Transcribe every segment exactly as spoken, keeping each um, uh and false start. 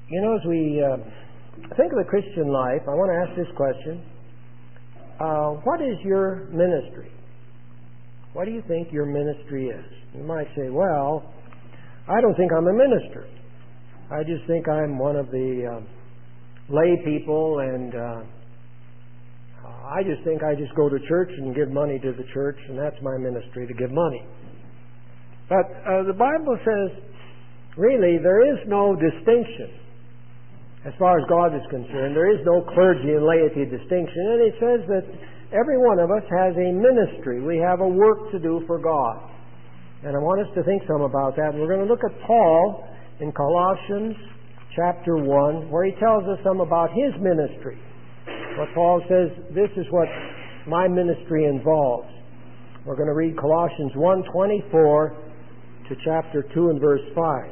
You know, as we uh, think of the Christian life, I want to ask this question. Uh, what is your ministry? What do you think your ministry is? You might say, well, I don't think I'm a minister. I just think I'm one of the uh, lay people, and uh, I just think I just go to church and give money to the church, and that's my ministry, to give money. But uh, the Bible says, really, there is no distinction as far as God is concerned. There is no clergy and laity distinction. And it says that every one of us has a ministry. We have a work to do for God. And I want us to think some about that. And we're going to look at Paul in Colossians chapter one, where he tells us some about his ministry. What Paul says, this is what my ministry involves. We're going to read Colossians one twenty-four to chapter two and verse five.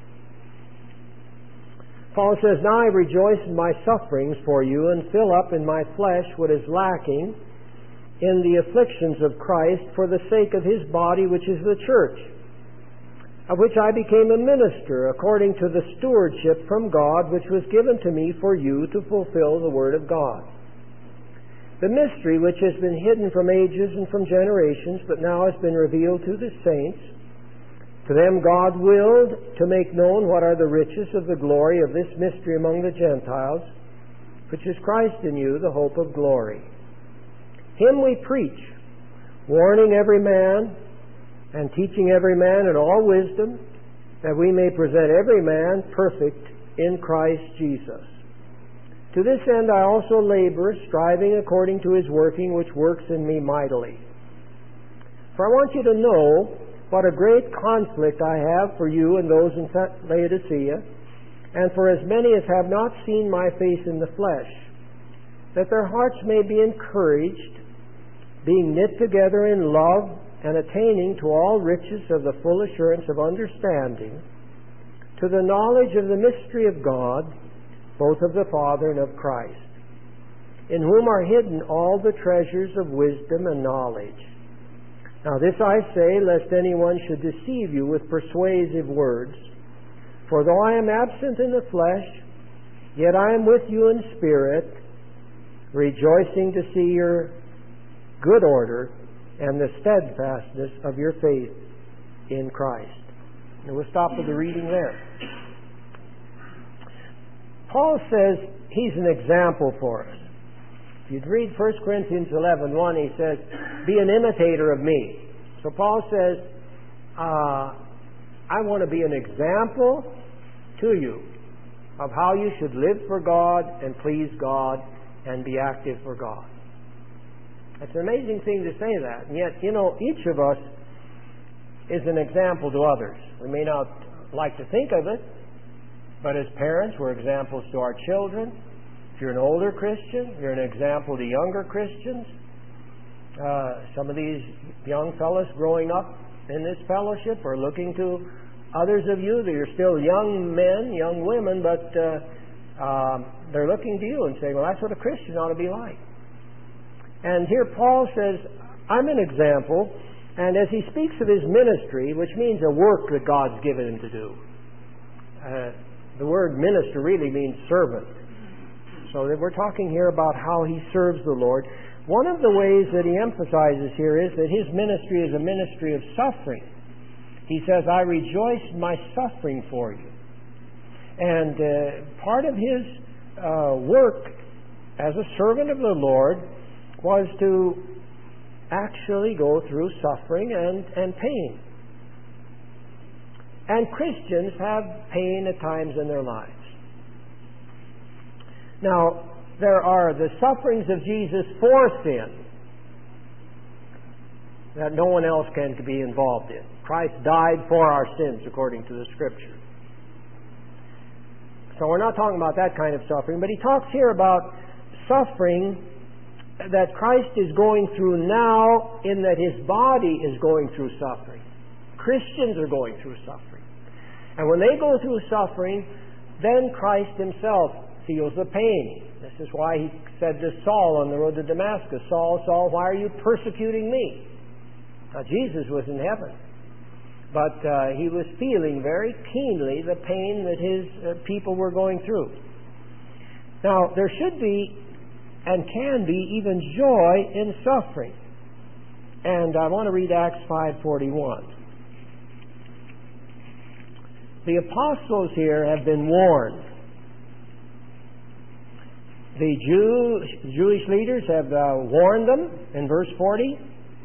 Paul says, now I rejoice in my sufferings for you and fill up in my flesh what is lacking in the afflictions of Christ for the sake of his body, which is the church, of which I became a minister according to the stewardship from God which was given to me for you to fulfill the word of God. The mystery which has been hidden from ages and from generations, but now has been revealed to the saints. To them God willed to make known what are the riches of the glory of this mystery among the Gentiles, which is Christ in you, the hope of glory. Him we preach, warning every man and teaching every man in all wisdom, that we may present every man perfect in Christ Jesus. To this end I also labor, striving according to his working, which works in me mightily. For I want you to know what a great conflict I have for you and those in Laodicea, and for as many as have not seen my face in the flesh, that their hearts may be encouraged, being knit together in love, and attaining to all riches of the full assurance of understanding, to the knowledge of the mystery of God, both of the Father and of Christ, in whom are hidden all the treasures of wisdom and knowledge. Now this I say, lest anyone should deceive you with persuasive words. For though I am absent in the flesh, yet I am with you in spirit, rejoicing to see your good order and the steadfastness of your faith in Christ. And we'll stop with the reading there. Paul says he's an example for us. If you'd read First Corinthians eleven one, he says, be an imitator of me. So Paul says, uh, I want to be an example to you of how you should live for God and please God and be active for God. It's an amazing thing to say that. And yet, you know, each of us is an example to others. We may not like to think of it, but as parents, we're examples to our children. If you're an older Christian, you're an example to younger Christians. Uh, some of these young fellows growing up in this fellowship are looking to others of you that are still young men, young women, but uh, um, they're looking to you and saying, well, that's what a Christian ought to be like. And here Paul says, I'm an example, and as he speaks of his ministry, which means a work that God's given him to do. Uh, the word minister really means servant. So that we're talking here about how he serves the Lord. One of the ways that he emphasizes here is that his ministry is a ministry of suffering. He says, I rejoice in my suffering for you. And uh, part of his uh, work as a servant of the Lord was to actually go through suffering and, and pain. And Christians have pain at times in their lives. Now, there are the sufferings of Jesus for sin that no one else can be involved in. Christ died for our sins according to the Scripture. So we're not talking about that kind of suffering, but he talks here about suffering that Christ is going through now, in that his body is going through suffering. Christians are going through suffering. And when they go through suffering, then Christ himself feels the pain. This is why he said to Saul on the road to Damascus, Saul, Saul, why are you persecuting me? Now Jesus was in heaven. but uh, he was feeling very keenly the pain that his uh, people were going through. Now, there should be and can be even joy in suffering. And I want to read Acts five forty-one. The apostles here have been warned. The Jew, Jewish leaders have uh, warned them in verse forty.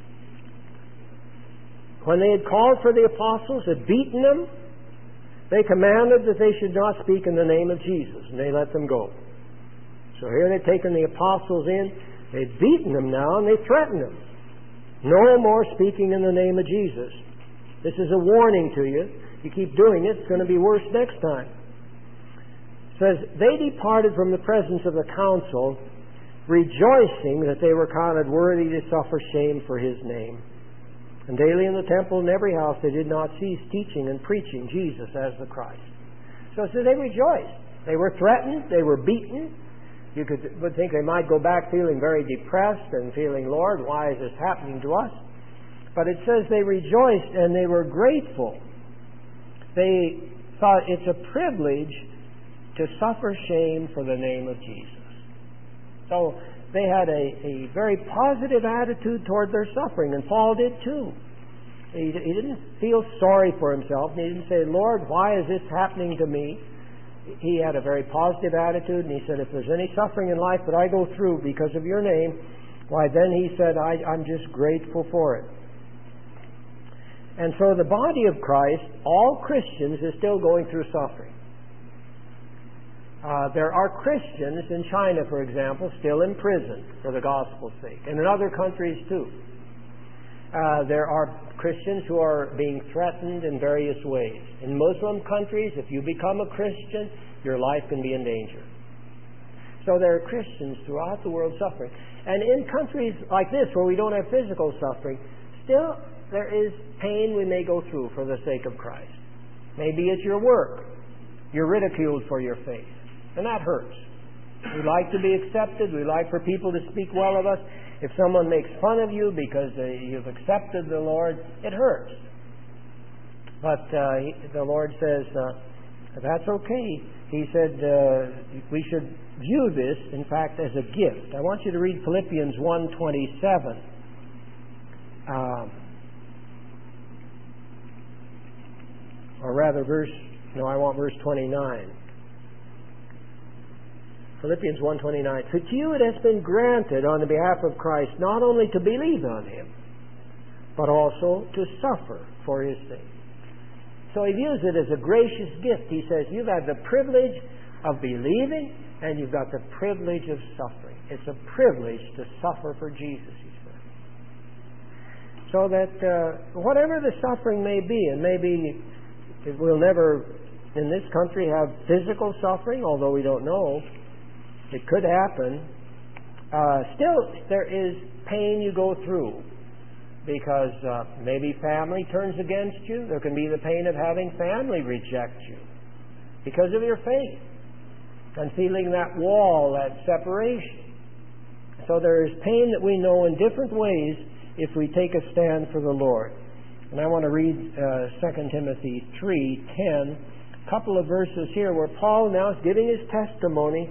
When they had called for the apostles, had beaten them, they commanded that they should not speak in the name of Jesus, and they let them go. So here they've taken the apostles in, they've beaten them now, and they threaten them. No more speaking in the name of Jesus. This is a warning to you. You keep doing it, it's going to be worse next time. It says, they departed from the presence of the council, rejoicing that they were counted worthy to suffer shame for his name. And daily in the temple and every house they did not cease teaching and preaching Jesus as the Christ. So it says they rejoiced. They were threatened, they were beaten. You could would think they might go back feeling very depressed and feeling, Lord, why is this happening to us? But it says they rejoiced and they were grateful. They thought it's a privilege to suffer shame for the name of Jesus. So they had a, a very positive attitude toward their suffering, and Paul did too. He, he didn't feel sorry for himself. He didn't say, Lord, why is this happening to me? He had a very positive attitude, and he said, if there's any suffering in life that I go through because of your name, why then he said, I, I'm just grateful for it. And so the body of Christ, all Christians, is still going through suffering. Uh, there are Christians in China, for example, still in prison for the gospel's sake, and in other countries too. Uh, there are Christians who are being threatened in various ways. In Muslim countries, if you become a Christian, your life can be in danger. So there are Christians throughout the world suffering. And in countries like this, where we don't have physical suffering, still there is pain we may go through for the sake of Christ. Maybe at your work, you're ridiculed for your faith, and that hurts. We like to be accepted. We like for people to speak well of us. If someone makes fun of you because uh, you've accepted the Lord, it hurts. But uh, he, the Lord says, uh, that's okay. He said uh, we should view this, in fact, as a gift. I want you to read Philippians one twenty-seven. Um, or rather, verse, no, I want verse twenty-nine. Philippians one twenty-nine. For to you it has been granted on the behalf of Christ not only to believe on Him, but also to suffer for His sake. So he views it as a gracious gift. He says, you've had the privilege of believing, and you've got the privilege of suffering. It's a privilege to suffer for Jesus, he says. So that uh, whatever the suffering may be, and maybe it will never, in this country, have physical suffering, although we don't know. It could happen. Uh, still, there is pain you go through because uh, maybe family turns against you. There can be the pain of having family reject you because of your faith and feeling that wall, that separation. So there is pain that we know in different ways if we take a stand for the Lord. And I want to read uh, Second Timothy three ten, a couple of verses here where Paul now is giving his testimony.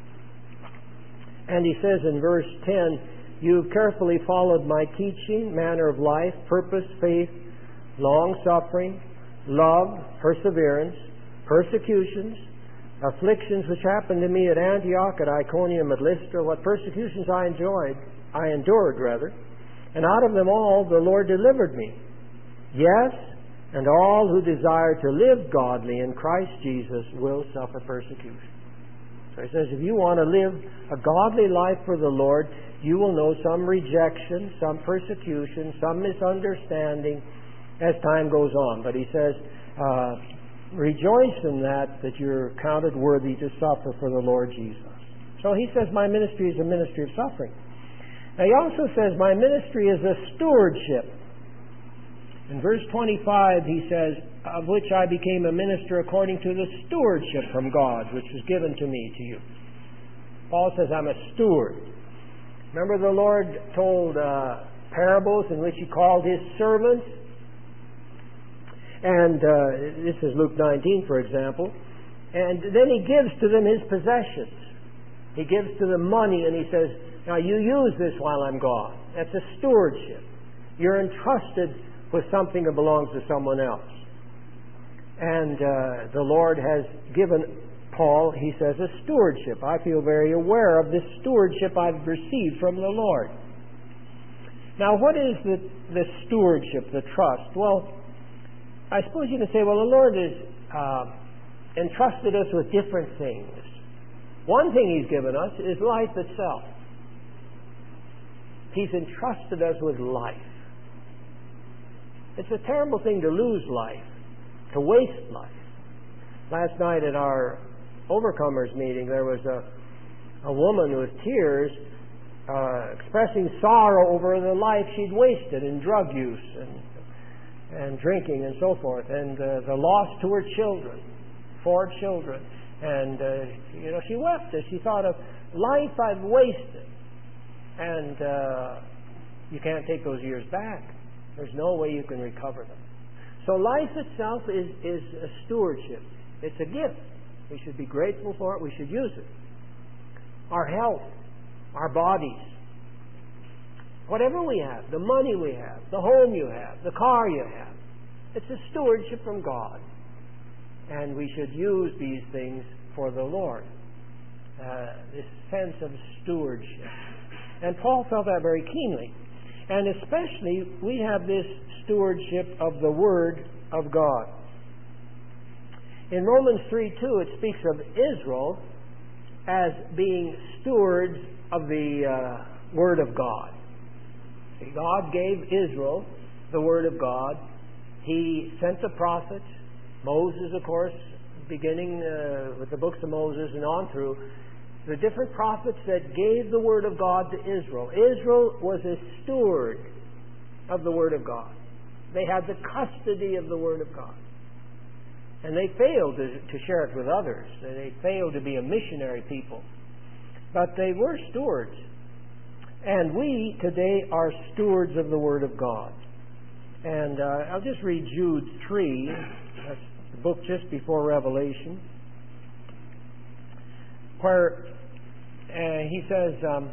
And he says in verse ten, you've carefully followed my teaching, manner of life, purpose, faith, long-suffering, love, perseverance, persecutions, afflictions which happened to me at Antioch, at Iconium, at Lystra, what persecutions I enjoyed, I endured rather, and out of them all the Lord delivered me. Yes, and all who desire to live godly in Christ Jesus will suffer persecution. So he says, if you want to live a godly life for the Lord, you will know some rejection, some persecution, some misunderstanding as time goes on. But he says, uh, rejoice in that, that you're counted worthy to suffer for the Lord Jesus. So he says, my ministry is a ministry of suffering. Now he also says, my ministry is a stewardship. In verse twenty-five, he says, of which I became a minister according to the stewardship from God, which was given to me, to you. Paul says, I'm a steward. Remember the Lord told uh, parables in which He called His servants? And uh, this is Luke nineteen, for example. And then he gives to them his possessions. He gives to them money, and he says, now you use this while I'm gone. That's a stewardship. You're entrusted with something that belongs to someone else. And uh, the Lord has given Paul, he says, a stewardship. I feel very aware of this stewardship I've received from the Lord. Now, what is the, the stewardship, the trust? Well, I suppose you can say, well, the Lord has uh, entrusted us with different things. One thing He's given us is life itself. He's entrusted us with life. It's a terrible thing to lose life, to waste life. Last night at our Overcomers meeting, there was a, a woman with tears uh, expressing sorrow over the life she'd wasted in drug use and, and drinking and so forth, and uh, the loss to her children, four children. And, uh, you know, she wept as she thought of life I've wasted. And uh, you can't take those years back. There's no way you can recover them. So life itself is, is a stewardship. It's a gift. We should be grateful for it. We should use it. Our health, our bodies, whatever we have, the money we have, the home you have, the car you have, it's a stewardship from God. And we should use these things for the Lord. Uh, this sense of stewardship. And Paul felt that very keenly. And especially, we have this stewardship of the Word of God. In Romans three two, it speaks of Israel as being stewards of the uh, Word of God. See, God gave Israel the Word of God. He sent the prophets. Moses, of course, beginning uh, with the books of Moses and on through, the different prophets that gave the Word of God to Israel. Israel was a steward of the Word of God. They had the custody of the Word of God. And they failed to, to share it with others. They failed to be a missionary people. But they were stewards. And we today are stewards of the Word of God. And uh, I'll just read Jude three. That's the book just before Revelation, where uh, he says, um,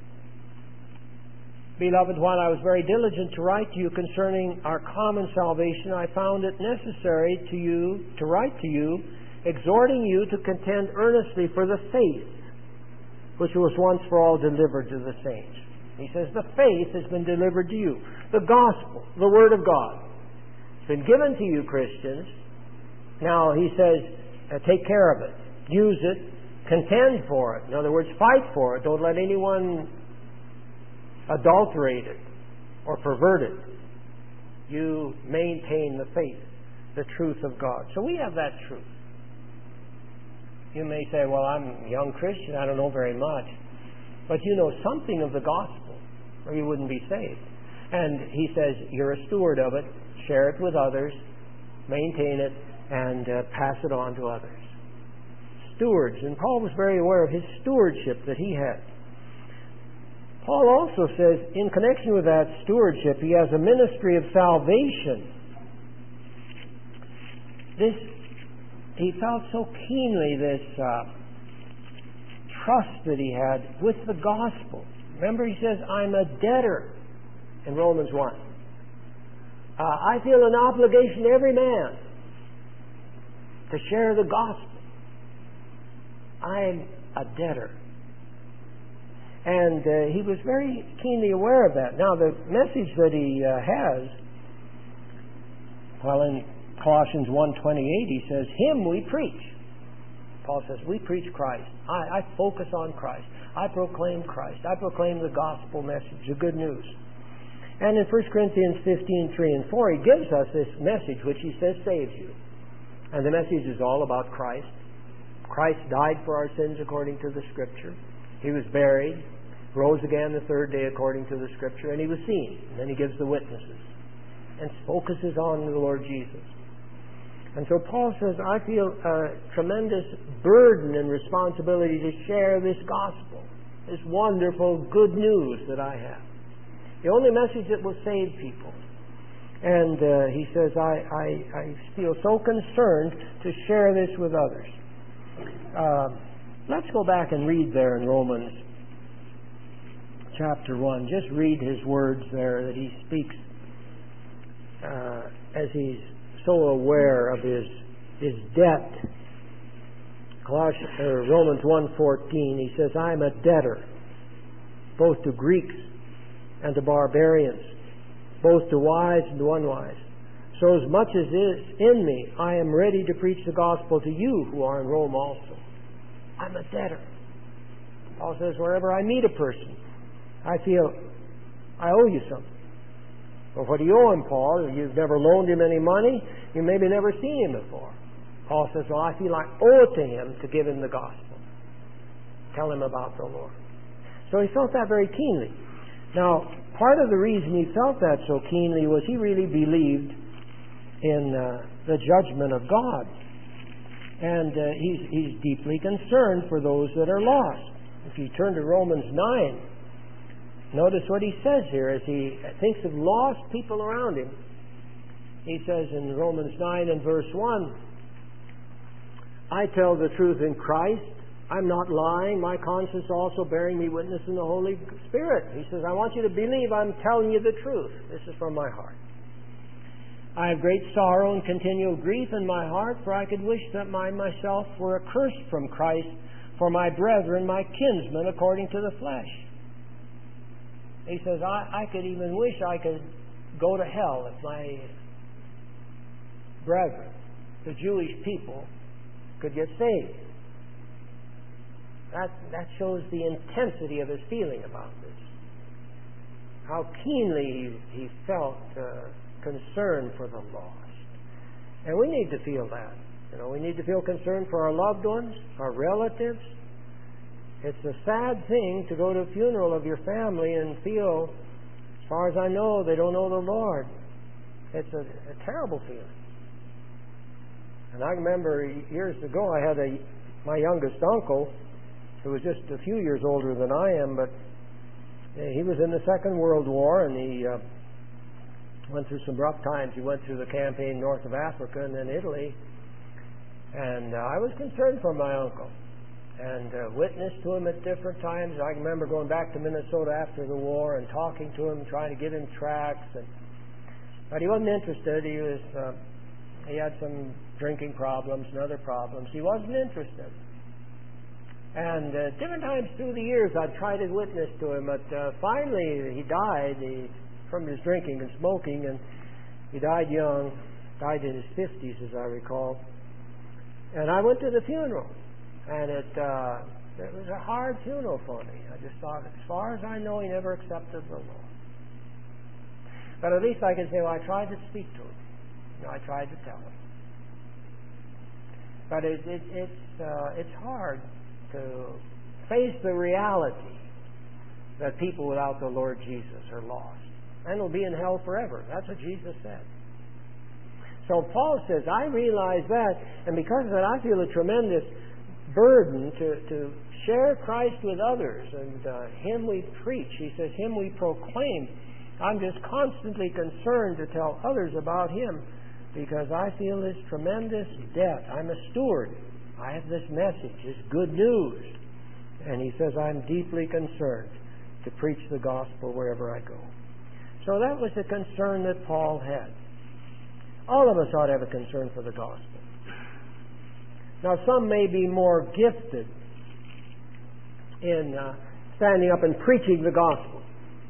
Beloved, while I was very diligent to write to you concerning our common salvation, I found it necessary to you to write to you, exhorting you to contend earnestly for the faith which was once for all delivered to the saints. He says the faith has been delivered to you. The gospel, the Word of God, it's been given to you, Christians. Now, he says, uh, take care of it. Use it. Contend for it. In other words, fight for it. Don't let anyone adulterate it or pervert it. You maintain the faith, the truth of God. So we have that truth. You may say, well, I'm a young Christian. I don't know very much. But you know something of the gospel, or you wouldn't be saved. And he says, you're a steward of it. Share it with others. Maintain it. And uh, pass it on to others. Stewards. And Paul was very aware of his stewardship that he had. Paul also says, in connection with that stewardship, he has a ministry of salvation. This, he felt so keenly this uh, trust that he had with the gospel. Remember, he says, I'm a debtor in Romans one. Uh, I feel an obligation to every man to share the gospel. I'm a debtor. And uh, he was very keenly aware of that. Now, the message that he uh, has, well, in Colossians one twenty-eight, he says, Him we preach. Paul says, we preach Christ. I, I focus on Christ. I proclaim Christ. I proclaim the gospel message, the good news. And in First Corinthians fifteen, three and four, he gives us this message which he says saves you. And the message is all about Christ. Christ died for our sins according to the Scripture. He was buried, rose again the third day according to the Scripture, and he was seen. And then he gives the witnesses and focuses on the Lord Jesus. And so Paul says, I feel a tremendous burden and responsibility to share this gospel, this wonderful good news that I have. The only message that will save people. And uh, he says, I, I, I feel so concerned to share this with others. Uh, let's go back and read there in Romans chapter one. Just read his words there that he speaks uh, as he's so aware of his his debt. Colossians, or Romans one fourteen, he says, I am a debtor, both to Greeks and to barbarians, both to wise and to unwise. So as much as is in me, I am ready to preach the gospel to you who are in Rome also. I'm a debtor. Paul says, wherever I meet a person, I feel I owe you something. Well, what do you owe him, Paul? You've never loaned him any money. You maybe never seen him before. Paul says, well, I feel I owe it to him to give him the gospel. Tell him about the Lord. So he felt that very keenly. Now, part of the reason he felt that so keenly was he really believed in uh, the judgment of God. And uh, he's, he's deeply concerned for those that are lost. If you turn to Romans nine, notice what he says here as he thinks of lost people around him. He says in Romans nine and verse one, I tell the truth in Christ. I'm not lying. My conscience also bearing me witness in the Holy Spirit. He says, I want you to believe I'm telling you the truth. This is from my heart. I have great sorrow and continual grief in my heart, for I could wish that I myself were accursed from Christ for my brethren, my kinsmen, according to the flesh. He says, I, I could even wish I could go to hell if my brethren, the Jewish people, could get saved. That, that shows the intensity of his feeling about this. How keenly he, he felt uh, concern for the lost. And we need to feel that. You know, we need to feel concern for our loved ones, our relatives. It's a sad thing to go to a funeral of your family and feel, as far as I know, they don't know the Lord. It's a, a terrible feeling. And I remember years ago I had a my youngest uncle who was just a few years older than I am, but he was in the Second World War, and he uh, went through some rough times. He went through the campaign north of Africa and then Italy. And uh, I was concerned for my uncle and uh, witnessed to him at different times. I remember going back to Minnesota after the war and talking to him, trying to give him tracts. And, but he wasn't interested. He was uh, he had some drinking problems and other problems. He wasn't interested. And uh, different times through the years, I'd tried to witness to him, but uh, finally he died he, from his drinking and smoking, and he died young, died in his fifties, as I recall. And I went to the funeral, and it, uh, it was a hard funeral for me. I just thought, as far as I know, he never accepted the Lord. But at least I can say, well, I tried to speak to him. You know, I tried to tell him. But it, it, it's, uh, it's hard to face the reality that people without the Lord Jesus are lost and will be in hell forever. That's what Jesus said. So Paul says, I realize that, and because of that I feel a tremendous burden to, to share Christ with others, and uh, Him we preach. He says, Him we proclaim. I'm just constantly concerned to tell others about Him because I feel this tremendous debt. I'm a steward. I have this message, this good news. And he says, I'm deeply concerned to preach the gospel wherever I go. So that was the concern that Paul had. All of us ought to have a concern for the gospel. Now, some may be more gifted in uh, standing up and preaching the gospel.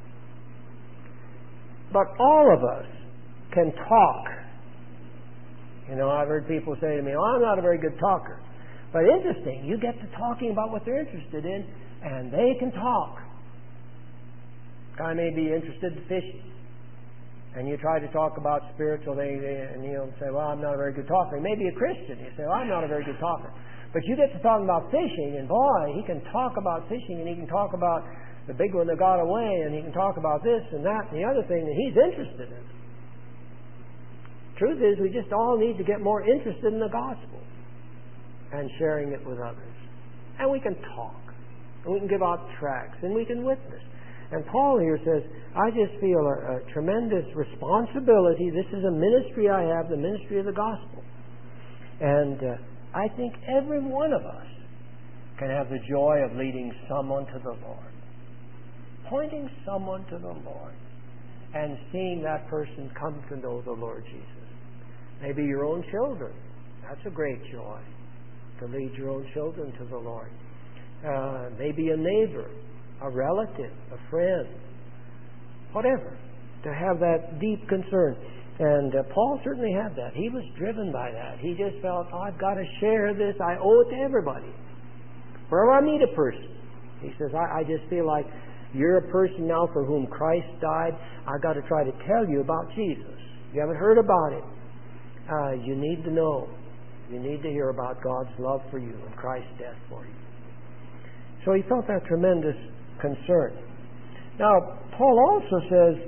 But all of us can talk. You know, I've heard people say to me, oh, I'm not a very good talker. But interesting, you get to talking about what they're interested in, and they can talk. Guy may be interested in fishing, and you try to talk about spiritual things, and he'll say, well, I'm not a very good talker. He may be a Christian. You say, well, I'm not a very good talker. But you get to talking about fishing, and boy, he can talk about fishing, and he can talk about the big one that got away, and he can talk about this and that and the other thing that he's interested in. Truth is, we just all need to get more interested in the gospel and sharing it with others. And we can talk, and we can give out tracts, and we can witness. And Paul here says, I just feel a, a tremendous responsibility. This is a ministry I have, the ministry of the gospel. And uh, I think every one of us can have the joy of leading someone to the Lord. Pointing someone to the Lord. And seeing that person come to know the Lord Jesus. Maybe your own children. That's a great joy. To lead your own children to the Lord. Uh, maybe a neighbor. A relative, a friend, whatever, to have that deep concern. And uh, Paul certainly had that. He was driven by that. He just felt, oh, I've got to share this. I owe it to everybody. Wherever I meet a person, he says, I, I just feel like you're a person now for whom Christ died. I've got to try to tell you about Jesus. You haven't heard about Him. Uh, you need to know. You need to hear about God's love for you and Christ's death for you. So he felt that tremendous concern. Now, Paul also says,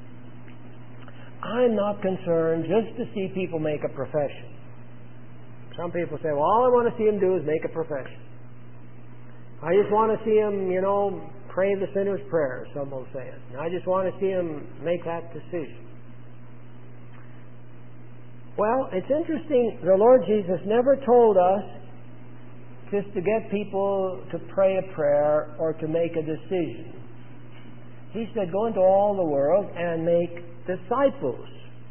I'm not concerned just to see people make a profession. Some people say, well, all I want to see them do is make a profession. I just want to see them, you know, pray the sinner's prayer, some will say it. And I just want to see them make that decision. Well, it's interesting, the Lord Jesus never told us just to get people to pray a prayer or to make a decision. He said, go into all the world and make disciples.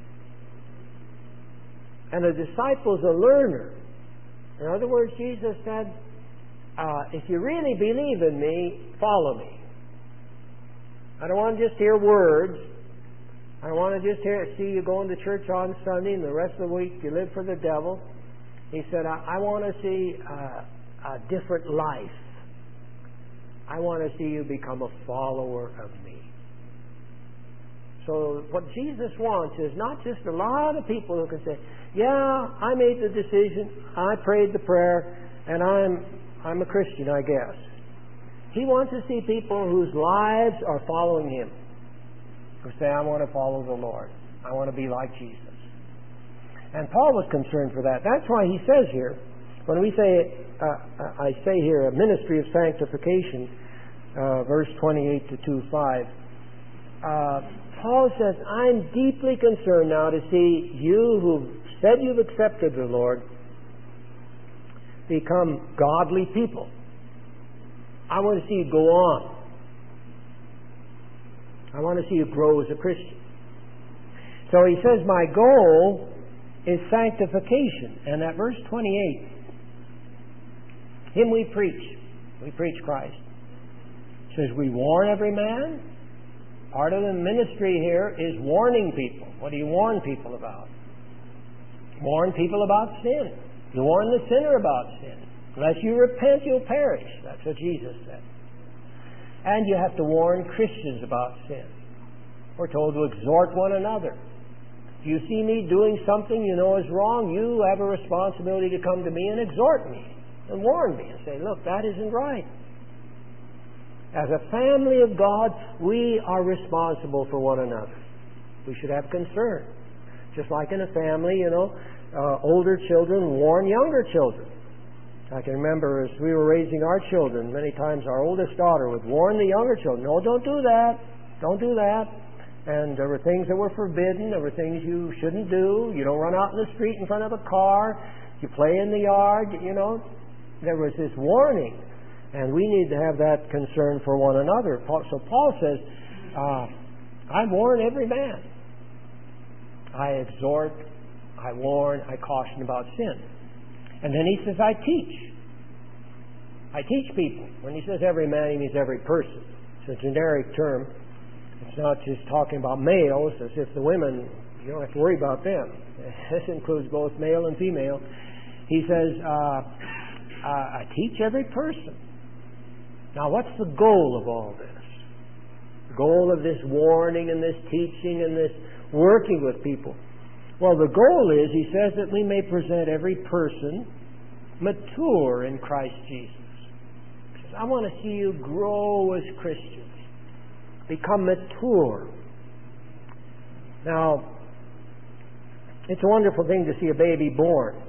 And a disciple's a learner. In other words, Jesus said, uh, if you really believe in me, follow me. I don't want to just hear words. I don't want to just hear, see you going to church on Sunday and the rest of the week you live for the devil. He said, I, I want to see uh, a different life. I want to see you become a follower of me. So what Jesus wants is not just a lot of people who can say, yeah, I made the decision, I prayed the prayer, and I'm I'm a Christian, I guess. He wants to see people whose lives are following Him, who say, I want to follow the Lord. I want to be like Jesus. And Paul was concerned for that. That's why he says here, when we say, uh, I say here, a ministry of sanctification, uh, verse twenty-eight to two five, uh, Paul says, I'm deeply concerned now to see you who've said you've accepted the Lord become godly people. I want to see you go on. I want to see you grow as a Christian. So he says, my goal is sanctification. And at verse twenty-eight, Him we preach. We preach Christ. It says, we warn every man. Part of the ministry here is warning people. What do you warn people about? Warn people about sin. You warn the sinner about sin. Unless you repent, you'll perish. That's what Jesus said. And you have to warn Christians about sin. We're told to exhort one another. If you see me doing something you know is wrong, you have a responsibility to come to me and exhort me and warn me and say, look, that isn't right. As a family of God, we are responsible for one another. We should have concern. Just like in a family, you know, uh, older children warn younger children. I can remember as we were raising our children, many times our oldest daughter would warn the younger children, no, don't do that, don't do that. And there were things that were forbidden, there were things you shouldn't do. You don't run out in the street in front of a car, you play in the yard, you know. There was this warning. And we need to have that concern for one another. So Paul says, uh, I warn every man. I exhort, I warn, I caution about sin. And then he says, I teach. I teach people. When he says every man, he means every person. It's a generic term. It's not just talking about males, as if the women, you don't have to worry about them. This includes both male and female. He says, uh, uh, I teach every person. Now, what's the goal of all this? The goal of this warning and this teaching and this working with people? Well, the goal is, he says, that we may present every person mature in Christ Jesus. He says, I want to see you grow as Christians. Become mature. Now, it's a wonderful thing to see a baby born.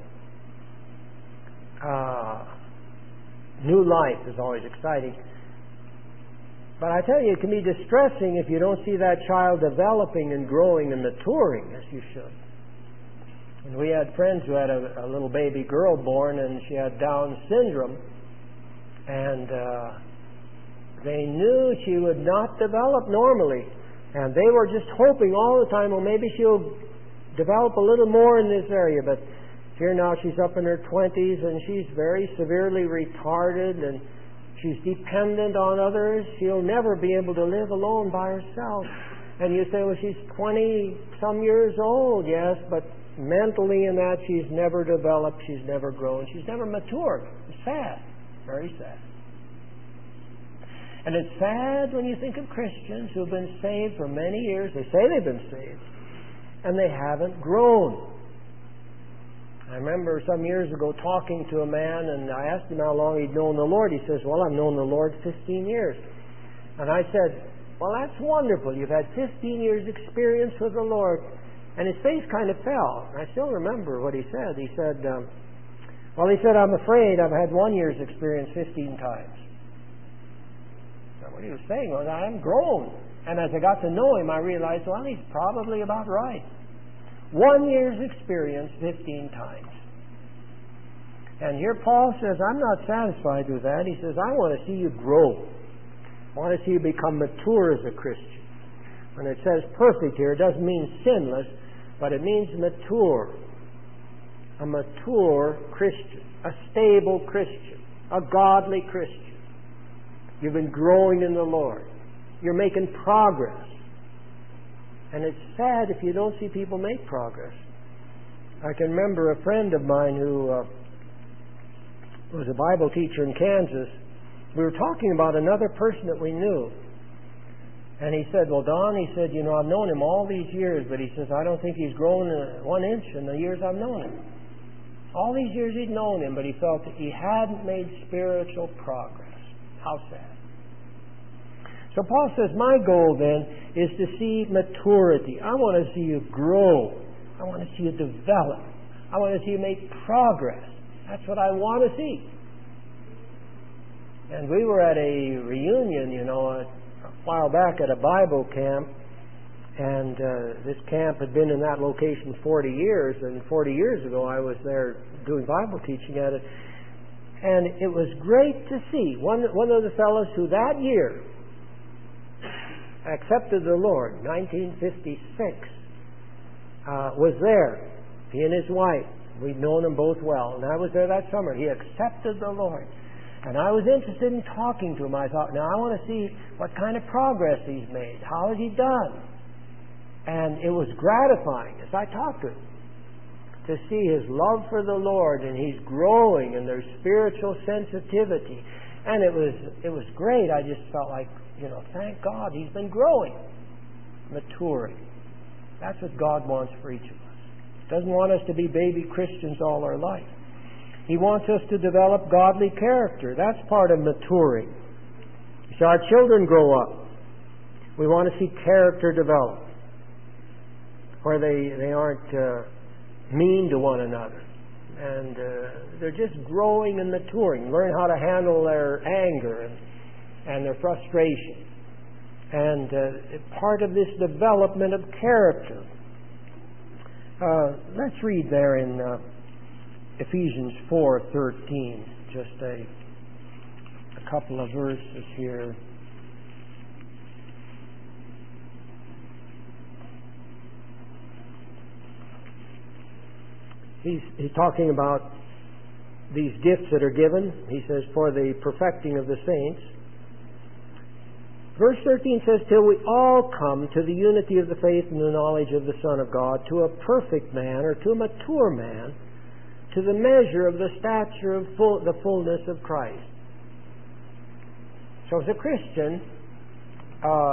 Uh... New life is always exciting. But I tell you, it can be distressing if you don't see that child developing and growing and maturing as you should. And we had friends who had a, a little baby girl born, and she had Down syndrome, and uh, they knew she would not develop normally, and they were just hoping all the time, well, maybe she'll develop a little more in this area. But here now she's up in her twenties, and she's very severely retarded, and she's dependent on others. She'll never be able to live alone by herself. And you say, well, she's twenty-some years old. Yes, but mentally in that she's never developed, she's never grown, she's never matured. It's sad. Very sad. And it's sad when you think of Christians who've been saved for many years. They say they've been saved, and they haven't grown. I remember some years ago talking to a man, and I asked him how long he'd known the Lord. He says, well, I've known the Lord fifteen years. And I said, well, that's wonderful. You've had fifteen years experience with the Lord. And his face kind of fell. I still remember what he said. He said, um, well, he said, I'm afraid I've had one year's experience fifteen times. Now, what he was saying was, I'm grown. And as I got to know him, I realized, well, he's probably about right. One year's experience fifteen times. And here Paul says, I'm not satisfied with that. He says, I want to see you grow. I want to see you become mature as a Christian. When it says perfect here, it doesn't mean sinless, but it means mature. A mature Christian. A stable Christian. A godly Christian. You've been growing in the Lord. You're making progress. And it's sad if you don't see people make progress. I can remember a friend of mine who uh, was a Bible teacher in Kansas. We were talking about another person that we knew. And he said, well, Don, he said, you know, I've known him all these years, but he says, I don't think he's grown uh, one inch in the years I've known him. All these years he'd known him, but he felt that he hadn't made spiritual progress. How sad. So Paul says, my goal then is to see maturity. I want to see you grow. I want to see you develop. I want to see you make progress. That's what I want to see. And we were at a reunion, you know, a, a while back at a Bible camp, and uh, this camp had been in that location forty years, and forty years ago I was there doing Bible teaching at it. And it was great to see one, one of the fellows who that year accepted the Lord, nineteen fifty-six, uh, was there. He and his wife. We'd known them both well. And I was there that summer. He accepted the Lord. And I was interested in talking to him. I thought, now I want to see what kind of progress he's made. How has he done? And it was gratifying as I talked to him to see his love for the Lord, and he's growing in their spiritual sensitivity. And it was it was great. I just felt like, you know, thank God he's been growing, maturing. That's what God wants for each of us. He doesn't want us to be baby Christians all our life. He wants us to develop godly character. That's part of maturing. So our children grow up. We want to see character develop, where they, they aren't uh, mean to one another. And uh, they're just growing and maturing. Learn how to handle their anger and, and their frustration. And uh, part of this development of character. Uh, let's read there in uh, Ephesians four thirteen, just a, a couple of verses here. He's, he's talking about these gifts that are given. He says, for the perfecting of the saints. Verse thirteen says, till we all come to the unity of the faith and the knowledge of the Son of God, to a perfect man, or to a mature man, to the measure of the stature of full, the fullness of Christ. So as a Christian, uh,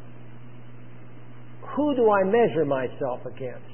who do I measure myself against?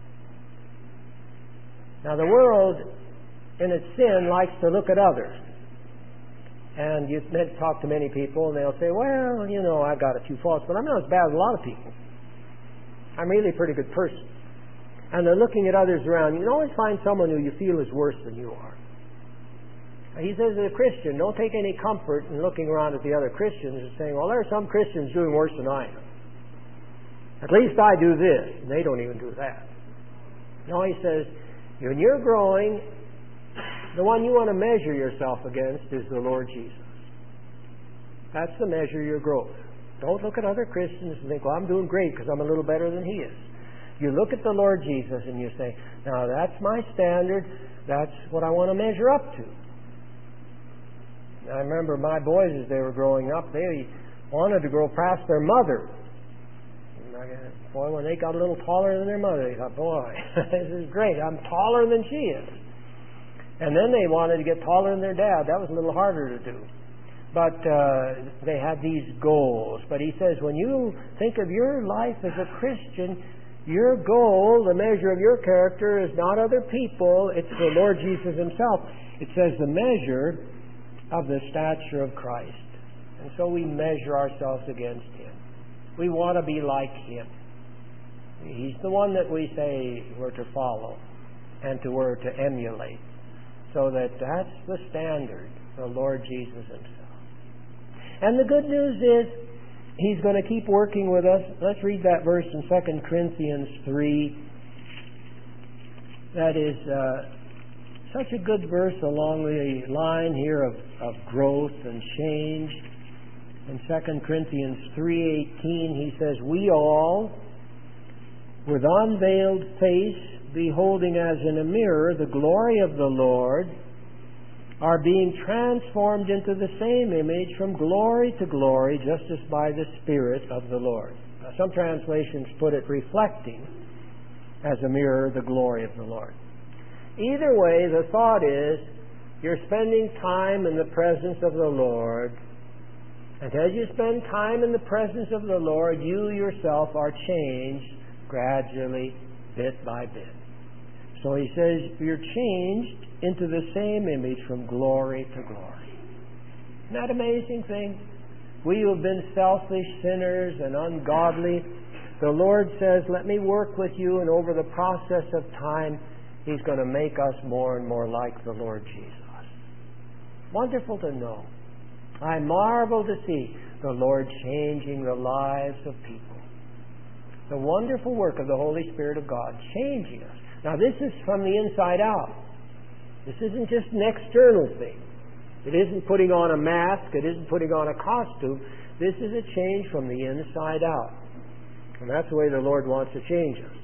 Now the world, in its sin, likes to look at others. And you talk to many people, and they'll say, well, you know, I've got a few faults, but I'm not as bad as a lot of people. I'm really a pretty good person. And they're looking at others around. You can always find someone who you feel is worse than you are. He says to the Christian, don't take any comfort in looking around at the other Christians and saying, well, there are some Christians doing worse than I am. At least I do this. And they don't even do that. No, he says, when you're growing, the one you want to measure yourself against is the Lord Jesus. That's the measure of your growth. Don't look at other Christians and think, well, I'm doing great because I'm a little better than he is. You look at the Lord Jesus and you say, now that's my standard. That's what I want to measure up to. I remember my boys, as they were growing up, they wanted to grow past their mother. And I, boy, when they got a little taller than their mother, they thought, boy, this is great. I'm taller than she is. And then they wanted to get taller than their dad. That was a little harder to do. But uh, they had these goals. But he says, when you think of your life as a Christian, your goal, the measure of your character, is not other people. It's the Lord Jesus himself. It says the measure of the stature of Christ. And so we measure ourselves against him. We want to be like him. He's the one that we say we're to follow and to we're to emulate. So that that's the standard, the Lord Jesus himself. And the good news is he's going to keep working with us. Let's read that verse in Second Corinthians three. That is uh, such a good verse along the line here of, of growth and change. In Second Corinthians three eighteen, he says, we all, with unveiled face, beholding as in a mirror the glory of the Lord, are being transformed into the same image from glory to glory, just as by the Spirit of the Lord. Now, some translations put it reflecting as a mirror the glory of the Lord. Either way, the thought is you're spending time in the presence of the Lord, and as you spend time in the presence of the Lord, you yourself are changed gradually, bit by bit. So he says you're changed into the same image from glory to glory. Isn't that an amazing thing? We who have been selfish sinners and ungodly, the Lord says, let me work with you, and over the process of time, he's going to make us more and more like the Lord Jesus. Wonderful to know. I marvel to see the Lord changing the lives of people. The wonderful work of the Holy Spirit of God changing us. Now, this is from the inside out. This isn't just an external thing. It isn't putting on a mask. It isn't putting on a costume. This is a change from the inside out. And that's the way the Lord wants to change us.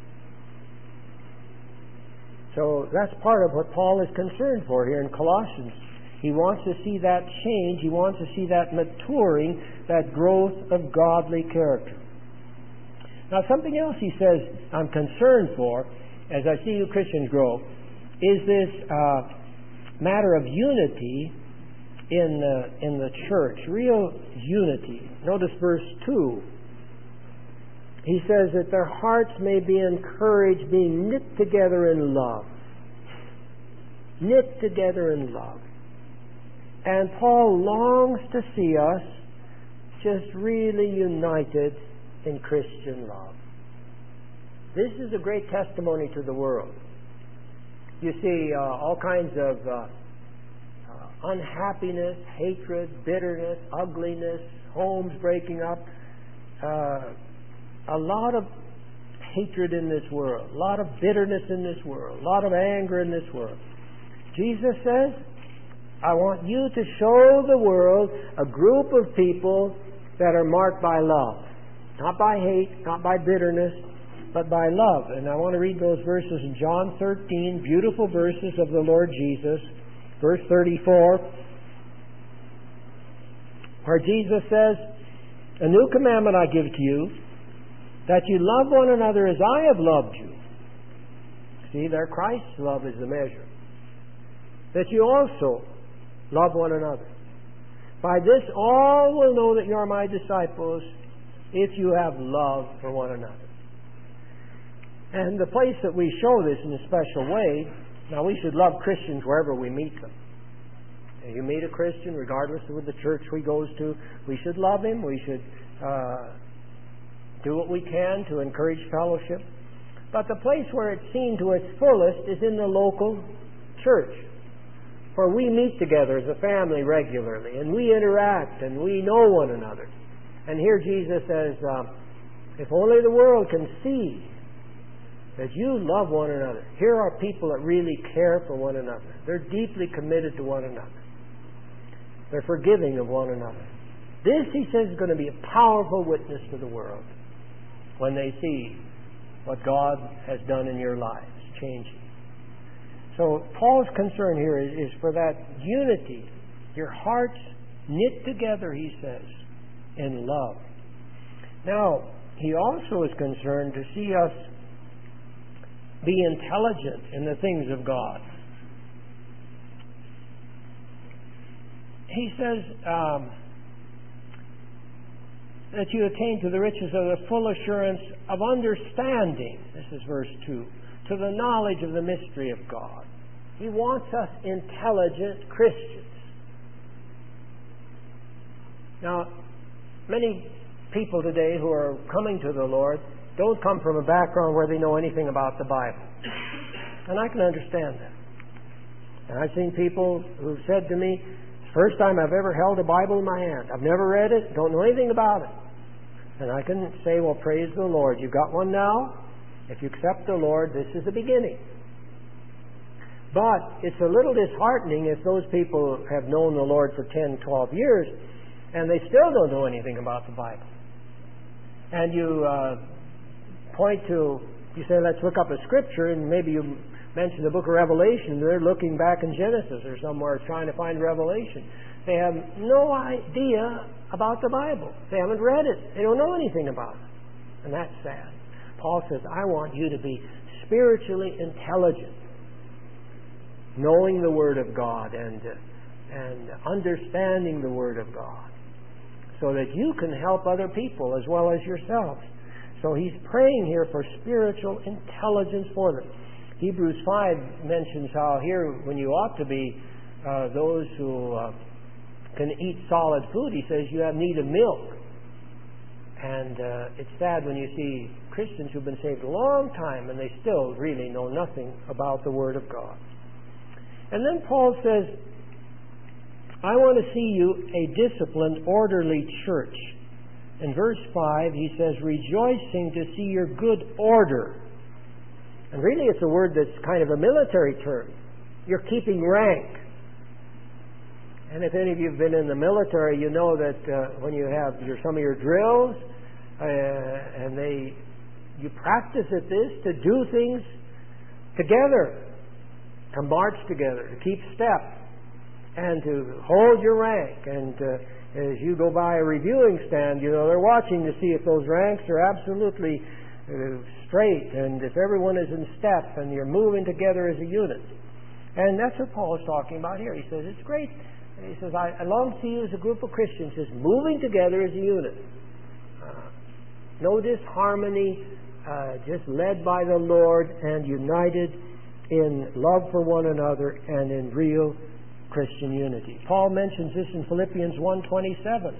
So that's part of what Paul is concerned for here in Colossians. He wants to see that change. He wants to see that maturing, that growth of godly character. Now, something else he says I'm concerned for, as I see you Christians grow, is this uh, matter of unity in uh, in the church, real unity. Notice verse two. He says that their hearts may be encouraged, being knit together in love. Knit together in love. And Paul longs to see us just really united in Christian love. This is a great testimony to the world. You see uh, all kinds of uh, uh, unhappiness, hatred, bitterness, ugliness, homes breaking up, uh, a lot of hatred in this world, a lot of bitterness in this world, a lot of anger in this world. Jesus says, I want you to show the world a group of people that are marked by love. Not by hate, not by bitterness, but by love. And I want to read those verses in John thirteen, beautiful verses of the Lord Jesus. Verse thirty-four, where Jesus says, a new commandment I give to you, that you love one another as I have loved you. See, there Christ's love is the measure. That you also love one another. By this all will know that you are my disciples, if you have love for one another. And the place that we show this in a special way, now we should love Christians wherever we meet them. If you meet a Christian, regardless of the church we goes to, we should love him. We should uh, do what we can to encourage fellowship. But the place where it's seen to its fullest is in the local church. For we meet together as a family regularly, and we interact, and we know one another. And here Jesus says, uh, if only the world can see that you love one another. Here are people that really care for one another. They're deeply committed to one another. They're forgiving of one another. This, he says, is going to be a powerful witness to the world when they see what God has done in your lives, changing. So Paul's concern here is, is for that unity, your hearts knit together, he says, in love. Now, he also is concerned to see us be intelligent in the things of God. He says um, that you attain to the riches of the full assurance of understanding. This is verse two. To the knowledge of the mystery of God. He wants us intelligent Christians. Now, many people today who are coming to the Lord don't come from a background where they know anything about the Bible. And I can understand that. And I've seen people who've said to me, it's the first time I've ever held a Bible in my hand. I've never read it, don't know anything about it. And I can say, well, praise the Lord. You've got one now. If you accept the Lord, this is the beginning. But it's a little disheartening if those people have known the Lord for ten, twelve years and they still don't know anything about the Bible. And you uh, point to, you say, let's look up a scripture, and maybe you mention the book of Revelation. They're looking back in Genesis or somewhere trying to find Revelation. They have no idea about the Bible. They haven't read it. They don't know anything about it. And that's sad. Paul says, I want you to be spiritually intelligent, knowing the Word of God and, uh, and understanding the Word of God, so that you can help other people as well as yourself. So he's praying here for spiritual intelligence for them. Hebrews five mentions how here, when you ought to be uh, those who uh, can eat solid food, he says you have need of milk. And uh, it's sad when you see Christians who've been saved a long time and they still really know nothing about the Word of God. And then Paul says, I want to see you a disciplined, orderly church. In verse five, he says, rejoicing to see your good order. And really it's a word that's kind of a military term. You're keeping rank. And if any of you have been in the military, you know that uh, when you have your, some of your drills, uh, and they, you practice at this to do things together, to march together, to keep step, and to hold your rank. And uh, as you go by a reviewing stand, you know, they're watching to see if those ranks are absolutely uh, straight and if everyone is in step and you're moving together as a unit. And that's what Paul is talking about here. He says, it's great. He says, I, I long to see you as a group of Christians just moving together as a unit. Uh, no disharmony, uh, just led by the Lord and united in love for one another and in real Christian unity. Paul mentions this in Philippians one twenty-seven,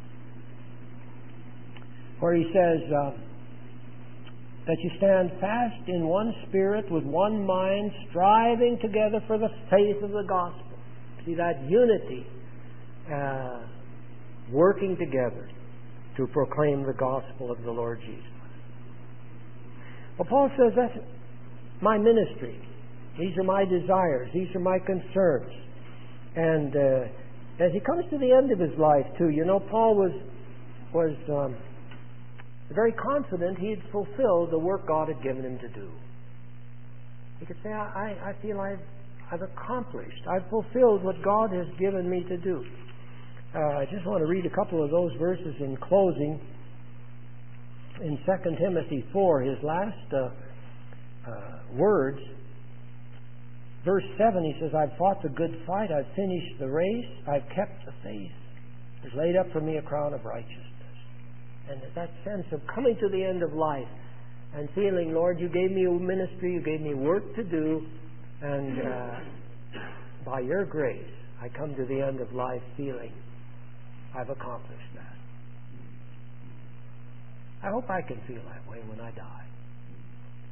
where he says uh, that you stand fast in one spirit with one mind, striving together for the faith of the gospel. See that unity, uh, working together to proclaim the gospel of the Lord Jesus. Well, Paul says that's my ministry. These are my desires. These are my concerns. And uh, as he comes to the end of his life, too, you know, Paul was was um, very confident he had fulfilled the work God had given him to do. He could say, I, I feel I've, I've accomplished, I've fulfilled what God has given me to do. Uh, I just want to read a couple of those verses in closing. In Second Timothy four, his last uh, uh, words, verse seven, he says, I've fought the good fight, I've finished the race, I've kept the faith. There's laid up for me a crown of righteousness. And that sense of coming to the end of life and feeling, Lord, you gave me a ministry, you gave me work to do, and uh, by your grace, I come to the end of life feeling I've accomplished that. I hope I can feel that way when I die.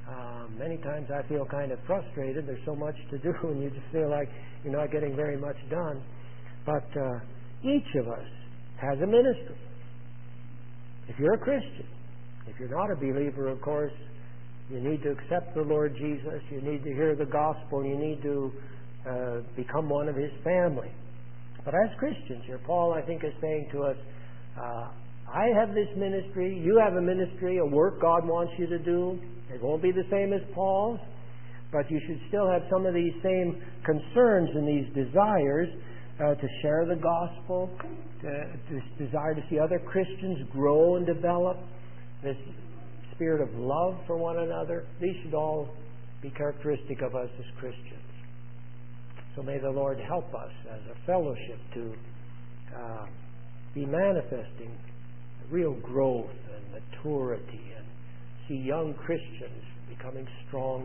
Uh, many times I feel kind of frustrated. There's so much to do, and you just feel like you're not getting very much done. But uh, each of us has a ministry. If you're a Christian, if you're not a believer, of course, you need to accept the Lord Jesus. You need to hear the gospel. You need to uh, become one of His family. But as Christians, here Paul, I think, is saying to us, uh, I have this ministry. You have a ministry, a work God wants you to do. It won't be the same as Paul's, but you should still have some of these same concerns and these desires uh, to share the gospel, to, to desire to see other Christians grow and develop, this spirit of love for one another. These should all be characteristic of us as Christians. So may the Lord help us as a fellowship to uh, be manifesting real growth and maturity, and see young Christians becoming strong